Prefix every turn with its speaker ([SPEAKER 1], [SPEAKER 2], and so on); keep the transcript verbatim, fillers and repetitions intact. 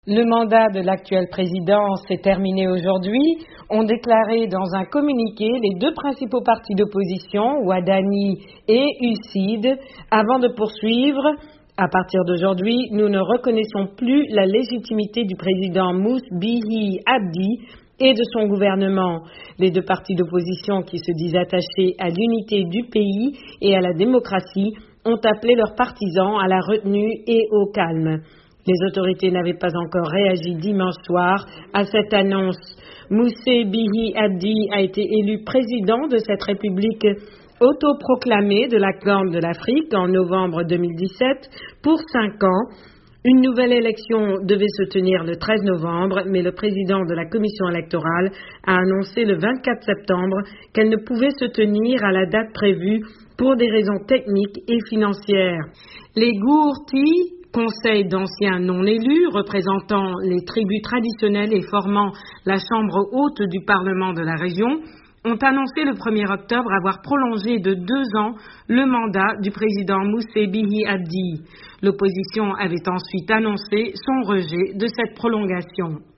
[SPEAKER 1] Le mandat de l'actuel président s'est terminé aujourd'hui, ont déclaré dans un communiqué les deux principaux partis d'opposition, Wadani et U C I D, avant de poursuivre. À partir d'aujourd'hui, nous ne reconnaissons plus la légitimité du président Moussa Bihi Abdi et de son gouvernement. Les deux partis d'opposition qui se disent attachés à l'unité du pays et à la démocratie ont appelé leurs partisans à la retenue et au calme. Les autorités n'avaient pas encore réagi dimanche soir à cette annonce. Moussa Bihi Abdi a été élu président de cette république autoproclamée de la Corne de l'Afrique en novembre deux mille dix-sept pour cinq ans. Une nouvelle élection devait se tenir le treize novembre, mais le président de la commission électorale a annoncé le vingt-quatre septembre qu'elle ne pouvait se tenir à la date prévue pour des raisons techniques et financières. Les Gourti, conseil d'anciens non élus représentant les tribus traditionnelles et formant la chambre haute du Parlement de la région, ont annoncé le premier octobre avoir prolongé de deux ans le mandat du président Moussa Bihi Abdi. L'opposition avait ensuite annoncé son rejet de cette prolongation.